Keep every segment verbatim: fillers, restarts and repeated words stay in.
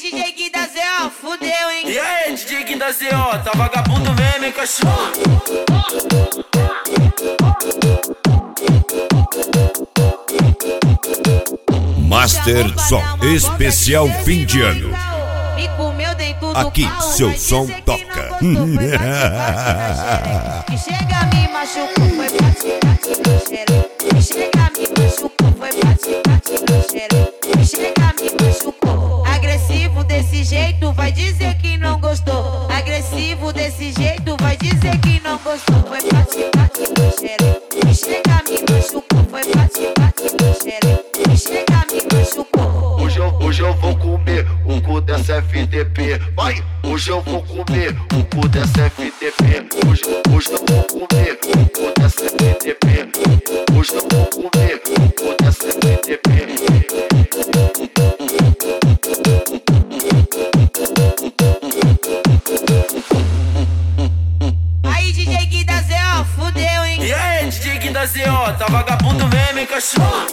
D J Gui da Z O, fudeu, hein? E aí, D J Gui da Z O, tá vagabundo mesmo, hein, cachorro? Master Som Especial Fim de Ano. Me comeu dentro do Aqui carro, seu vai som dizer que toca. não gostou, foi bate, bate na xereca. Que chega me machucou, foi bate, bate na xereca. Que chega me machucou, foi bate, bate na xereca. Que chega me machucou. Agressivo desse jeito, vai dizer que não gostou. Agressivo desse jeito, vai dizer que não gostou. Foi bate, bate na xereca. Que chega me machucou, foi bate, bate na xereca. Que chega me machucou. Hoje eu, hoje eu vou comer o cu dessa F T P. Vai! Hoje eu vou comer o cu dessa F T P. Hoje, hoje eu vou comer o cu dessa F T P. Hoje eu vou comer o cu dessa F T P. Aí, D J Gui da Z O, fudeu, hein? E aí, D J Gui da Z O, tá vagabundo mesmo, hein, cachorro?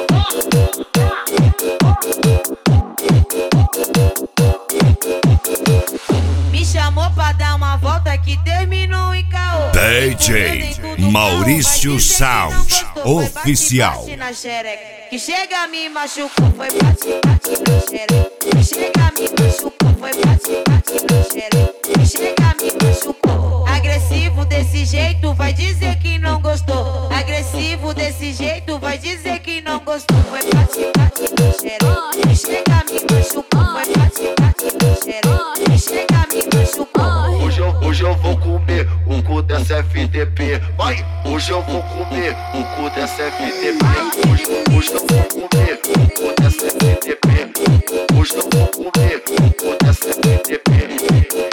Me chamou pra dar uma volta que terminou em caô. D J Maurício Sound Oficial. Que chega me machucou, foi bate, bate na xereca. Que chega me machucou, foi bate, bate na xereca. Que chega me machucou. Agressivo desse jeito, vai dizer que não gostou. Agressivo desse jeito, vai dizer que não gostou. Foi bate, bate na xereca. Que chega me machucou, foi bate, bate na xereca. Que chega me machucou. Hoje eu, hoje eu vou comer o cu dessa F T P. Vai! Hoje eu vou comer o cu dessa F T P. Hoje, hoje eu vou comer o cu dessa F T P. Hoje eu vou comer o cu dessa F T P.